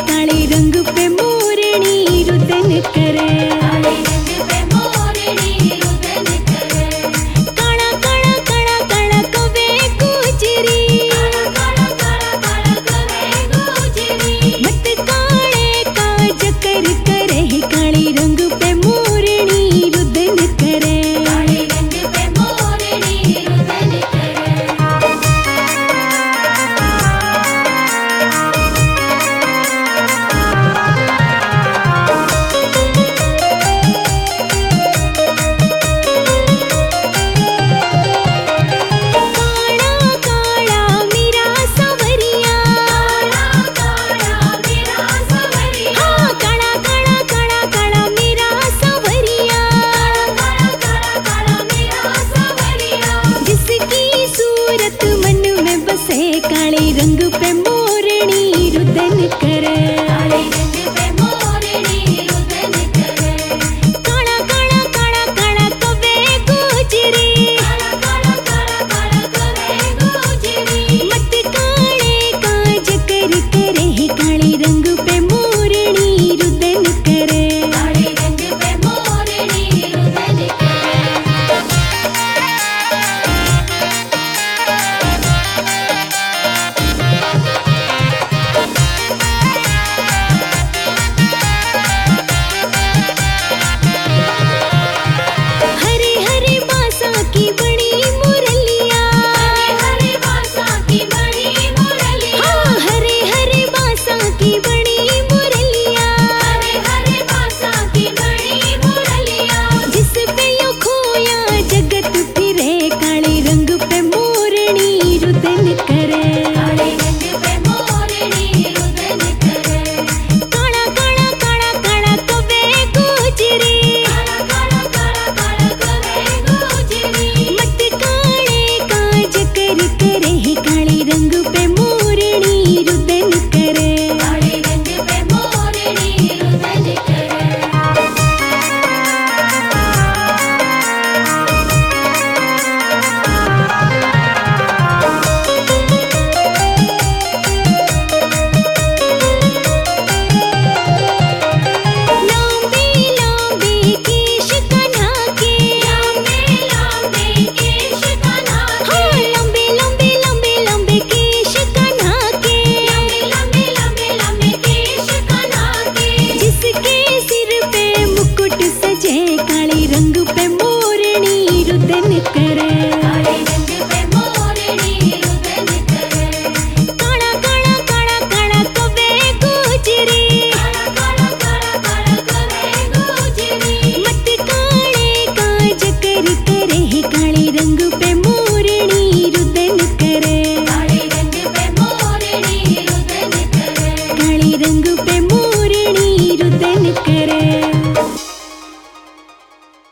काले रंग पे मोरनी रुदन करे। काले रंग पे मोरनी रुदन करे। काला काला काला काला कवे गुजरी। काला काला काला कवे गुजरी। मत काले काज कर करे काले रंग पे मोरनी रुदन करे। काले रंग पे मोरनी रुदन करे। काला काला मेरा सवरिया। काला काला मेरा सवरिया। हाँ काला काला काला काला मेरा सवरिया। काला काला काला मेरा सवरिया। जिसकी सूरत मन में बसे काले रंग पे मोरनी रुदन करे। काले रंग पे मोरनी रुदन करे। काला काला काला काला कवे गुजरी। काला काला काला कवे गुजरी। मत काले काज कर करे काले रंग पे मोरनी रुदन करे। काले रंग पे मोरनी रुदन करे। हरे हरे बासा की बड़ी मुरलिया। हरे बासा की बड़ी मुरलिया। हाँ हरे हरे बासा की बड़ी मुरलिया। हरे बासा की बड़ी मुरलिया। जिस पे यो खोया जगत फिरे काले रंग पे मोरनी रुदन करे। काले रंग पे मोरनी रुदन करे। काला काला काला काला कवे गुजरी। काला काला काला कवे गुजरी। मत काले काज कर करे काले रंग पे मोरनी रुदन करे। काले रंग पे मोरनी रुदन करे। लांबे लांबे केश कन्हा के। लांबे लांबे केश कन्हा के। हाँ लंबे लंबे लंबे लंबे केश कन्हा के। लंबे लंबे लंबे केश कन्हा के। जिसके सिर पे मुकुट सजे काले रंग पे मोरनी रुदन करे। काले रंग पे मोरनी रुदन करे। काला काला काला काला कवे गुजरी। काला काला काला कवे गुजरी। मत काले काज कर करे काले रंग पे